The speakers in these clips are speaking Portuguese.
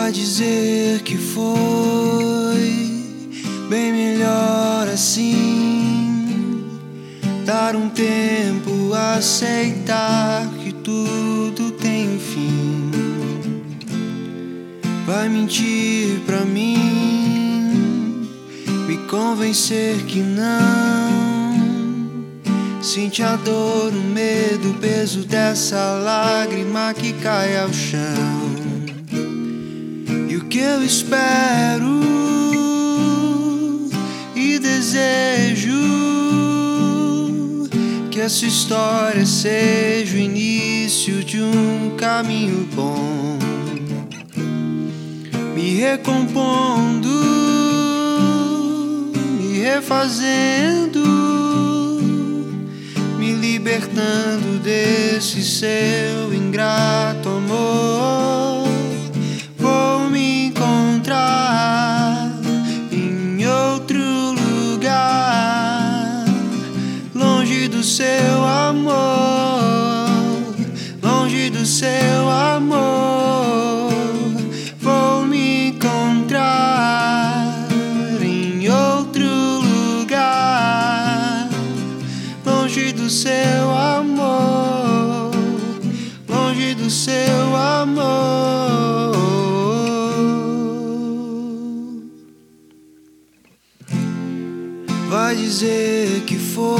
Vai dizer que foi bem melhor assim, dar um tempo, aceitar que tudo tem fim. Vai mentir pra mim, me convencer que não. Sente a dor, o medo, o peso dessa lágrima que cai ao chão. E o que eu espero e desejo que essa história seja o início de um caminho bom, me recompondo, me refazendo, me libertando desse seu ingrato amor. Vou me encontrar em outro lugar, longe do seu amor, longe do seu amor. Vou me encontrar em outro lugar, longe do seu amor, longe do seu amor. Vai dizer que foi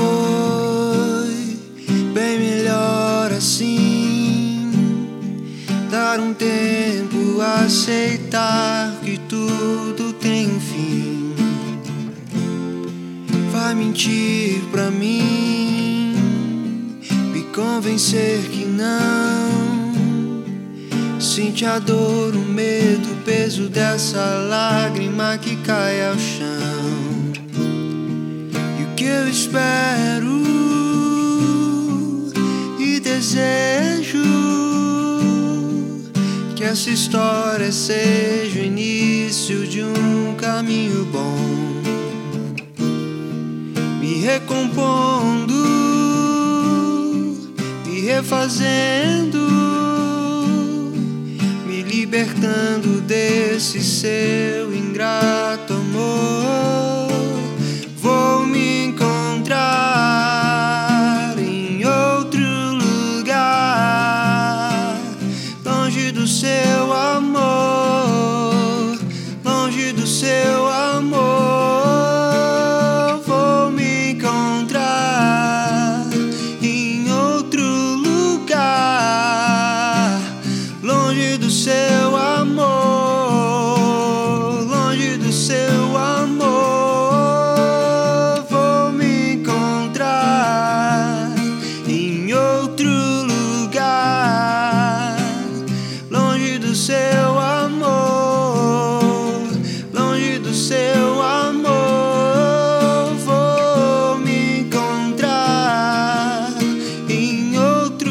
bem melhor assim, dar um tempo, aceitar que tudo tem um fim. Vai mentir pra mim, me convencer que não. Sente a dor, o medo, o peso dessa lágrima que cai ao chão. E o que eu espero e desejo que essa história seja o início de um caminho bom, me recompondo, me refazendo, me libertando desse seu ingrato amor. Vou me encontrar em outro lugar, longe do seu amor, longe do seu amor. Vou me encontrar em outro lugar, longe do seu amor, longe do seu amor. Vou me encontrar em outro lugar, longe do seu amor, longe do seu amor. Vou me encontrar em outro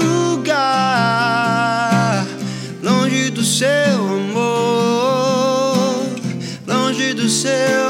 lugar, longe do seu amor, longe do seu